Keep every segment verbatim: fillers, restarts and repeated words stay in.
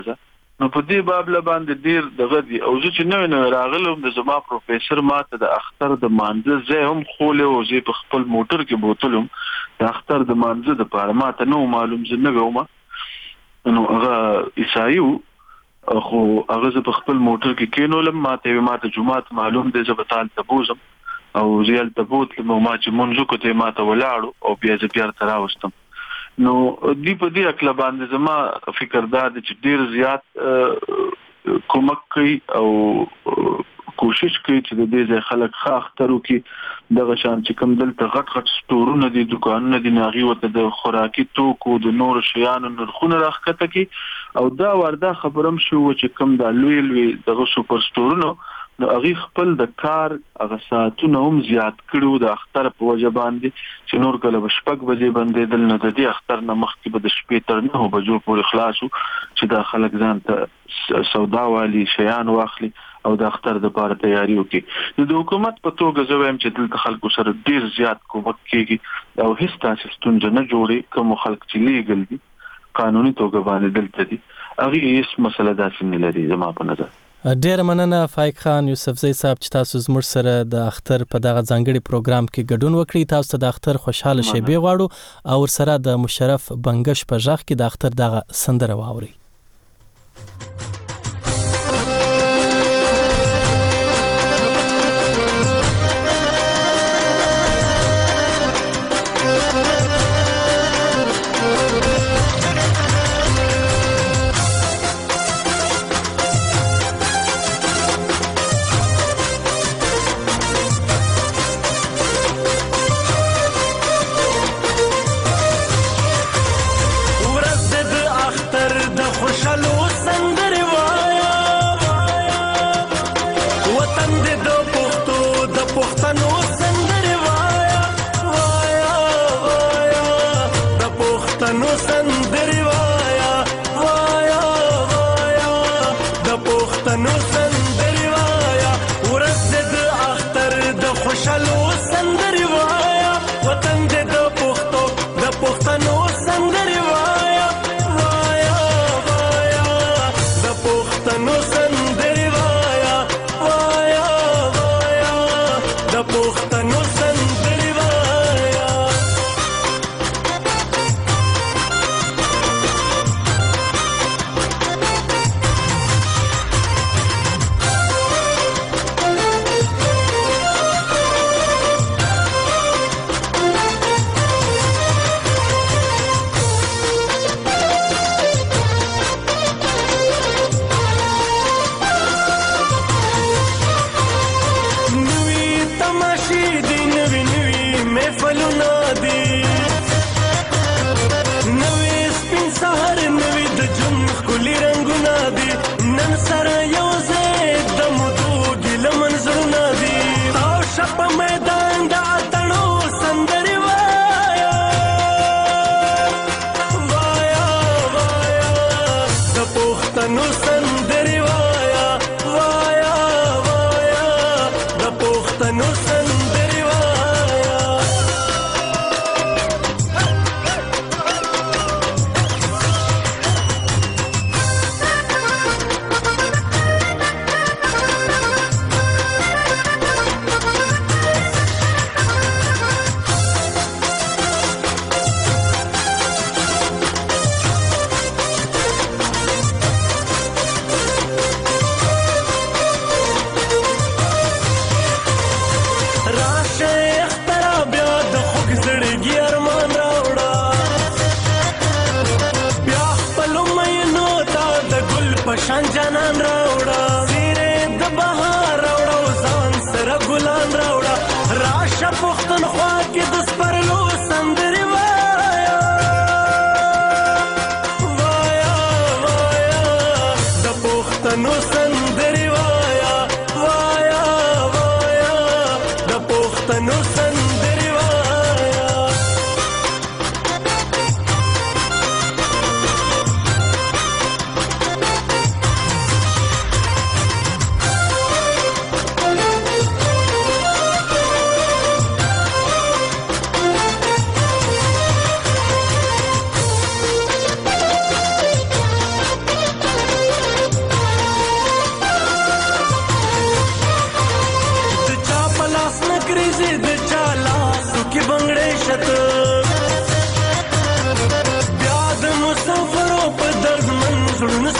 نو په دې باب له باندې ډیر دغه دي او چې نو نو راغلم د زما پروفیسور ماته د اختر د مانځه زه هم خوله او زه په خپل موټر کې بوتلم د اختر د مانځه د پاره ماته نو معلوم زه نه ومه نو هغه عیسایو خو هغه په خپل موټر کې کینولم ماته ماته جمعه معلوم دی زه بتال تبوزم او زیل تبوت لمو ما چې مونږ کو ته ماته ولاړو او بیا زه بیا تر راوستم نو دی په دې اکل باندې زما فکر دا چې ډیر زیات کومک کوي او کوشش کوي چې د دې خلک خاخترو کې دغه شان چې کوم دلته غټ غټ سټورونه دي دکانونه دي ناغي وته د خوراکي توکو د نور شیانو نرخونه راخته کی او دا وردا خبرم شو چې کوم د لوی لوی دغه سوپر سټورونو نو هغه خپل د کار هغه ساعتونه هم زیات کړو د اختر په وجه باندې چې نور کله بشپک بجې باندې دل نه د دې اختر نه مخکې به د شپې تر نه بجو پورې خلاصو چې د خلک ځان ته سودا والی شیان واخلي او د اختر د لپاره تیاری وکړي د حکومت په توګه زه وایم چې دلته خلکو سره ډیر زیات کومک کیږي او هیڅ تاسو ستونزه نه جوړي کوم خلک چې لیګل دي قانوني توګه باندې دلته دي هغه هیڅ مسله داسې نه لري زما په نظر. ډیر مننه فایق خان یوسفزی صاحب چې تاسو زموږ سره د اختر په دغه ځانګړي پروګرام کې ګډون وکړی. تاسو ته د اختر خوشاله شیبې غواړو او ورسره د مشرف بنگش په ژغ کې د اختر دغه سندره واوري.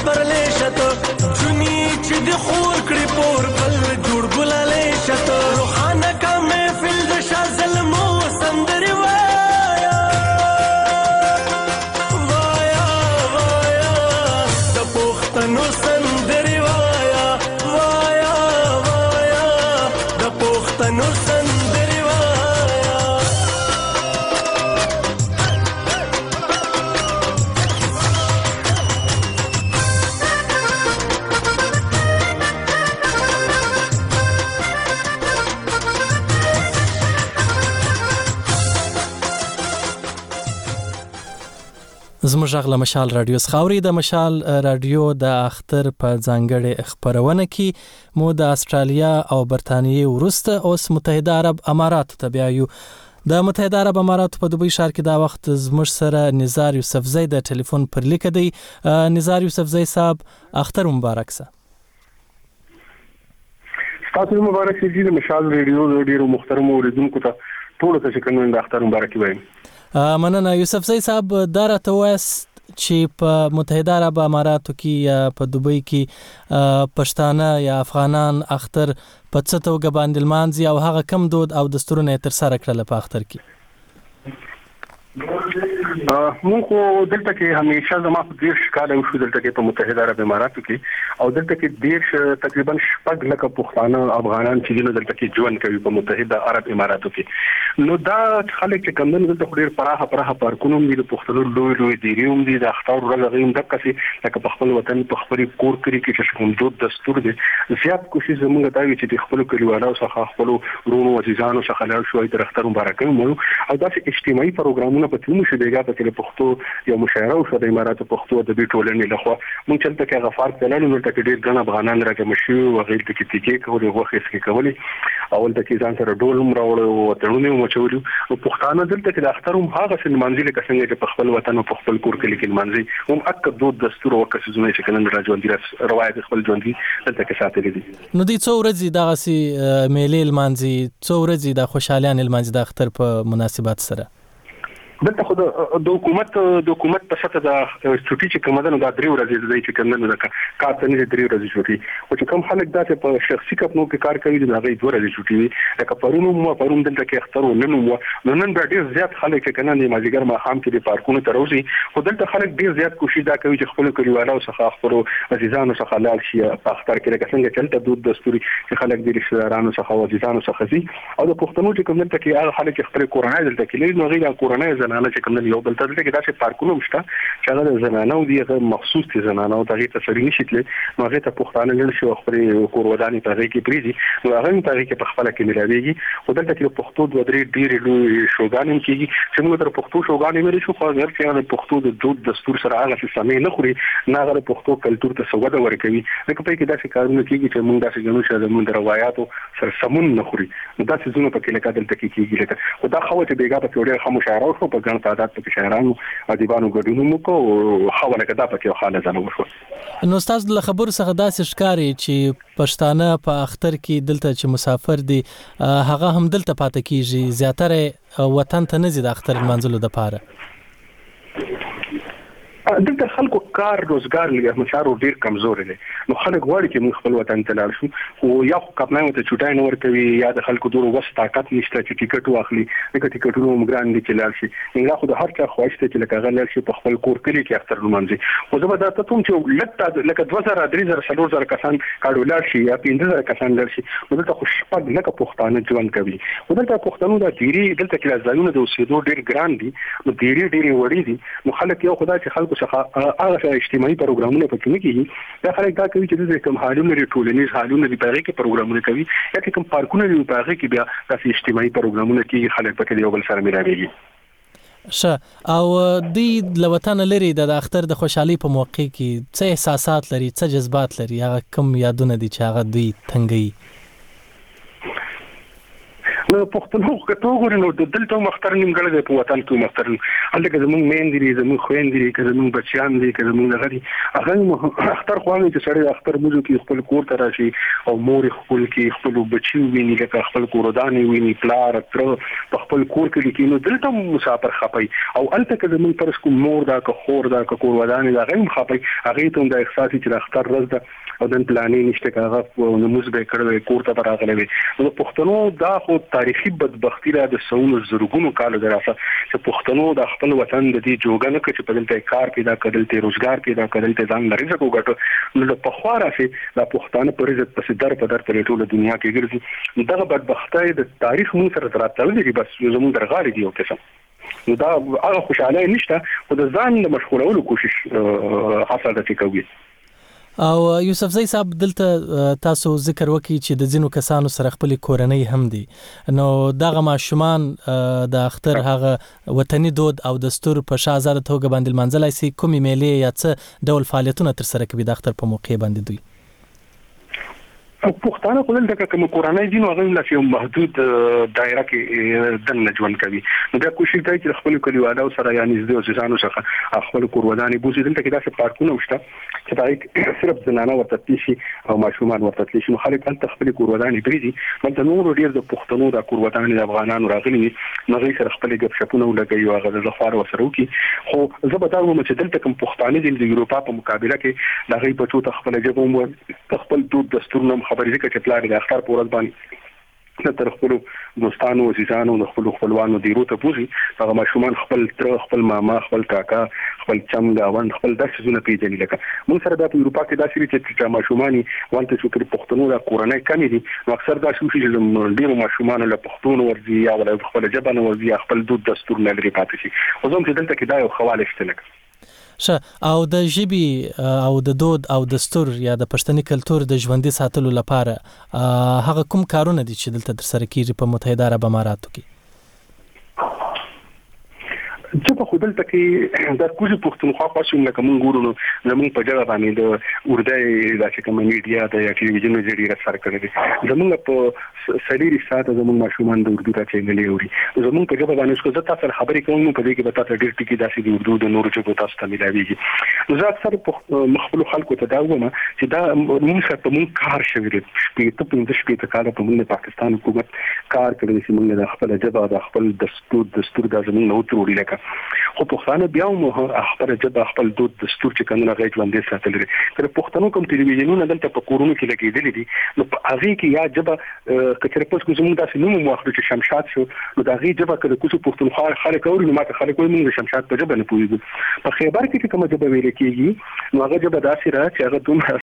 سپرلې شته جونی چې د خور کړي پور بل جوړ ګلالې شته روحانه کا محفل د شازل مو سندري وایا وایا وایا د پښتنو سندري وایا وایا وایا د پښتنو سندري زموږ غږ له مشال رادیو څخه د مشال رادیو د اختر په ځانګړې خبرونه کې مو د استرالیا او برتانیې وروسته اوس متحده عرب امارات ته بیایو. د متحده عرب امارات په دوبۍ ښار کې دا وخت زموږ سره نزار یوسفزی د ټلیفون پر لیک دی. نزار یوسفزی صاحب اختر مبارک سه. تاسو مبارک سه د مشال رادیو ډیرو محترم اوریدونکو ته ټول ته څنګه د اختر مبارک وایم. مننه یوسفزی صاحب دا راته وایست چې په متحده عرب اماراتو کې یا په دوبۍ کې پښتانه یا افغانان اختر په څه توګه باندې لمانځي او هغه کم دود او دستورونه تر سره کړل په اختر کې؟ مونږ خو دلته کې همیشه زما په ډیر ښکاره وشو دلته کې په متحده عرب اماراتو کې او دلته کې ډیر تقریبا شپږ لکه پښتانه افغانان چې دلته کې ژوند کوي په متحده عرب اماراتو کې. نو دا خلک چې کوم دلته ډیر پراخه پراخه پارکونه دي د پښتنو لوی لوی دیریوم دي د اختر ورځ غوښتل د کسي لکه په خپل وطن په خپل کور کې چې کوم دود دستور دي زیات کوشش زموږ ته وي چې د خپل کلیوالو څخه خپل ورونو عزیزانو څخه لاړ شوي تر اختر مبارک مو او دا اجتماعي پروګرامونه په تمو شو دیګه په کې پښتو یو مشاعره او د اماراتو پښتو د بي ټولنې لخوا مونږ چې ته کې غفار کړل نو ته ډیر ګڼ افغانان راځي مشي او غیر ته کې تیګه کولې غوښه اسکی کولې اول ته کې ځان سره ډول مراوړ او تړونې مو چولو او پښتانه دلته کې د اختروم هغه څه منځلې کسنګ چې په خپل وطن او په خپل کور کې لیکل منځي هم اک دود دستور او کسونه چې کنن راځي د روایت خپل ژوند دي دلته کې ساتلې دي. نو دې څو ورځې دغه سي میلې لمانځي څو ورځې د خوشحاليان لمانځي د اختر په مناسبت سره؟ دلته خو د حکومت د حکومت په سطح د چټي چې کومه ده نو دا درې ورځې د دې چې کنه د کار ته نه درې ورځې چټي او چې کوم خلک دا چې په شخصي کپنو کې کار کوي د هغه دوه ورځې چټي وي لکه پرونو مو پرون دلته کې اختر نن مو نن ډېر زیات خلک چې کنه د مازیګر ما خام کې د پارکونو ته راوځي خو دلته خلک ډېر زیات کوشش دا کوي چې خپل کلیوالو څخه خپل عزیزانو څخه لاړ شي په اختر کې لکه څنګه چلته دود دستوري چې خلک د رشتہ دارانو څخه او عزیزانو څخه سي او د پښتنو چې کوم دلته کې هغه خلک خپل کورنۍ دلته کې لري نو غیر کورنۍ زنانه چې کوم یو بل ته دلته کې دا چې پارکونه مشته چې هغه د زنانه او د مخصوص دي زنانه او دغه تصریح نشیتل نو هغه ته پښتانه لږ شو خپل کوروداني په کې پریزي نو هغه په کې په خپل کې ملاويږي او دلته کې پښتو د درې ډېر لوی شوګانې کېږي چې موږ تر پښتو شوګانې مې شو خو غیر چې پښتو د دود دستور سره هغه څه سمې نه خوري نه هغه پښتو کلچر ته سوده ورکوي لکه په کې دا څه کارونه کېږي چې موږ داسې ګڼو چې موږ د روایتو سره سمون نه خوري دا څه زونه په کې لکه دلته کې کېږي لکه خو دا خو ته بیګا په ډېر خاموشاره او په ګڼ تعداد په شاعرانو ادیبانو ګډون مو کو حواله کده په حاله ځنه وشو. نو تاسو له خبرو څخه داسې ښکاري چې پښتانه په اختر کې دلته چې مسافر دي هغه هم دلته پاتې کیږي زیاتره وطن ته نه زی د اختر منځلو د پاره دلته خلکو کار روزګار لږه مشارو ډیر کمزور دي نو خلک غواړي چې موږ خپل وطن ته لاړ شو خو یا خو کپنای ته چټای نه ورکوي یا د خلکو دوه وس طاقت نشته چې ټیکټ واخلي لکه ټیکټونو موږ دي چې لاړ شي انګا خو د هر چا خواهش ته چې لکه غل شي په خپل کور کې کې اختر لمانځي خو زه به دا ته کوم چې لکه لکه دوه زره درې زره څلور زره کسان کاډو لاړ شي یا پنځه زره کسان لاړ شي نو دلته خو شپږ لکه پښتانه ژوند کوي خو دلته پښتنو د ډیری دلته کې ځایونه د اوسېدو ډیر ګران دي نو ډیری ډیری وړي دي نو خلک یو خدای چې خلکو څخه هغه اجتماعي پروګرامونه پکې نه کیږي دا خلک دا کوي چې د کوم حالونه لري ټولنیز حالونه لري په هغه کې پروګرامونه کوي یا کوم پارکونه لري په هغه کې بیا د اجتماعي پروګرامونه کوي خلک پکې یو بل سره ملاويږي. ښه او د لوطن لري د اختر د خوشحالي په موقع کې څه احساسات لري څه جذبات لري هغه کوم یادونه دي چې هغه دوی تنګي نو پښتنو کته وګورئ نو دلته مختار نیمګړی دی په وطن کې مختار هلته زموږ مین دي زموږ خويندې دي زموږ بچیان دي زموږ لغړي هغه اختر خواني چې سړی اختر موږ کې خپل کور ته راشي او مور خپل کې خپل بچي ویني لکه خپل کورداني ویني پلار تر خپل کور کې کې نو دلته مسافر خپي او الته زموږ پر سکو مور دا که خور دا که کوروداني دا غیم خپي هغه ته د احساس چې اختر ورځ ده او د پلانې نشته کاغه نماز به کړو کور ته راغلي نو پښتنو دا خو تاریخي بدبختی را د سونو زرګونو کالو دراسه چې پښتنو د خپل وطن د دې جوګنه کې چې په دلته کار پیدا کړل ته روزګار پیدا کړل ته ځان لري څه وګټو نو په خواره سي د پښتانه پر عزت پس در په در په ټوله دنیا کې ګرځي دغه بدبختی د تاریخ مون سره دراتل دي بس زموږ درغالي دی او قسم نو دا هغه خوشاله نشته او د ځان د مشغولولو کوشش حاصل دي کوي. او یوسف زئی صاحب دلته تاسو ذکر وکي چې د ځینو کسانو سره خپل کورنۍ هم دي نو دغه ماشومان د اختر هغه وطني دود او دستور په شازاده توګه باندې منځلای سي کومي میلې یا څه ډول فعالیتونه تر سره کوي د اختر په موقع باندې دوی پښتانه خپل د کوم کورنۍ دي نو هغه له محدود دایره کې د نجوان کوي نو دا کوشش کوي چې خپل کلیوالو سره یعنی د ځانو څخه خپل کوروداني بوزي دلته کې داسې پارکونه وشته چې دا صرف زنانه ورته تلشي او ماشومان ورته تلشي نو خلک هلته خپل کوروداني بریدي مته نور ډیر د پښتنو د کوروداني د افغانانو راغلي نو غي سره خپل غب شپونه ولګي او هغه د ظفار وسره وکي خو زه به دا وایم چې دلته کوم پښتانه د یوروپا په مقابله کې د غي په ټوټه خپل جبوم خپل دود دستور نوم خبرې ذکر چې پلان د اختر په ورځ باندې تر خپل دوستانو او عزیزانو د خپل خپلوانو دی روته بوزي هغه ماشومان خپل تر خپل ماما خپل کاکا خپل چمګا وند خپل داسې زونه پیژني لکه موږ سره د یوروپا کې داسې چې ماشومانی وانت چې پر پښتنو د کورنۍ کمی دي نو اکثر دا شو چې ډیرو ماشومان له پښتون ورزي یا ول خپل جبن ورزي خپل دود دستور نه لري پاتې شي او زموږ چې دلته کې دا یو خواله شته لکه شه او د ژبي او د دود او دستور یا د پښتني کلچر د ژوندۍ ساتلو لپاره هغه کوم کارونه دي چې دلته تر سره کیږي په متحده عرب اماراتو کې چې په خپل تکي د کوزي پښتونخوا پښتون لکه مونږ ګورو زمون په جګه باندې د ارداي د چې کوم میډیا د یا ټلویزیون ذریعہ سره کړی زمون په سړي ساته زمون ماشومان د اردو ته چینلې اوري زمون په جګه باندې څه تاسو سره خبرې کوم په دې کې به تاسو ډېر ټکی داسې د اردو د نورو ژبو تاسو ته ملاويږي نو زه اکثر مخبل خلکو ته دا وایم چې دا موږ سره په مونږ کار شوی دی په پنځه شپږ کال په مونږ پاکستان حکومت کار کړی چې مونږ د خپل ژبه د خپل دستور دستور د زمون نو تروړي لکه خو پښتانه بیا مو خپل ژبه خپل دود دستور چې کنه غږ باندې ساتل لري تر پښتنو کوم ټلویزیونونه دلته په کورونو کې لګیدل دي نو په هغه کې یا ژبه کچره پوس کوم زموږ داسې نوم مو اخلو چې شمشاد شو نو دا غي ژبه کله کوڅو پښتونخوا خلک اوري نو ماته خلک وایي موږ شمشاد په ژبه نه پوهیږو په خیبر کې کوم ژبه ویل کېږي نو هغه ژبه داسې را چې هغه دوم